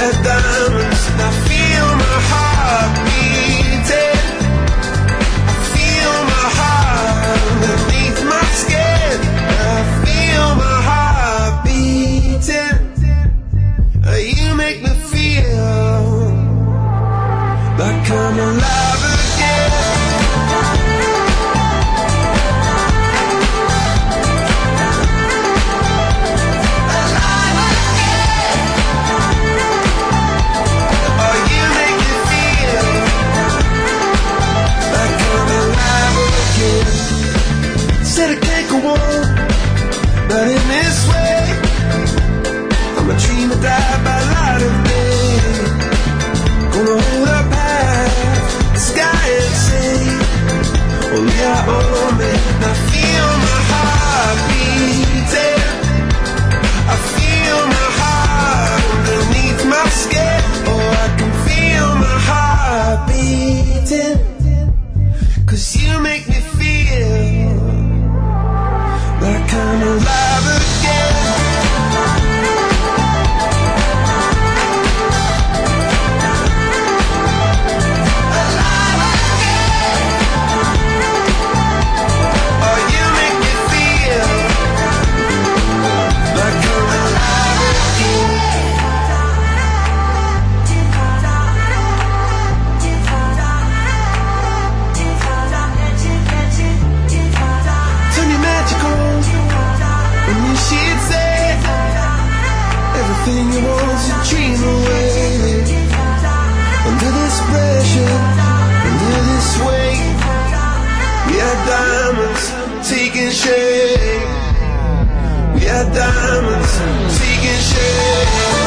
are diamonds. I feel my heart beating. I feel my heart underneath my skin. I feel my heart beating. You make me feel like I'm alive again. Alive again. Oh, you make me feel like I'm alive again. Said I can't go on, not in this way. I'm a dream that died by light of day. Gonna hold up high the sky and say, only I own it. I feel my heart beating. I feel my heart underneath my skin. Oh, I can feel my heart beating. 'Cause you make me feel like I'm alive again. Everything you want to dream away. Under this pressure, under this weight, we are diamonds taking shape. We are diamonds taking shape.